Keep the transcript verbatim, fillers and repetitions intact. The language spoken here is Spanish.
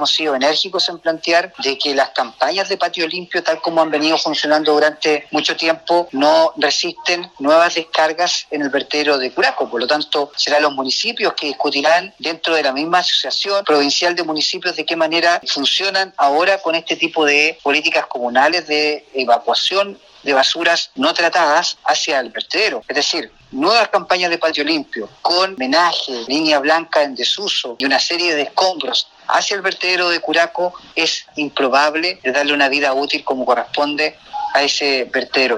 hemos sido enérgicos en plantear de que las campañas de patio limpio, tal como han venido funcionando durante mucho tiempo, no resisten nuevas descargas en el vertedero de Curaco. Por lo tanto, serán los municipios que discutirán dentro de la misma asociación provincial de municipios de qué manera funcionan ahora con este tipo de políticas comunales de evacuación de basuras no tratadas hacia el vertedero. Es decir, nuevas campañas de patio limpio con menaje, línea blanca en desuso y una serie de escombros hacia el vertedero de Curaco es improbable de darle una vida útil como corresponde a ese vertedero.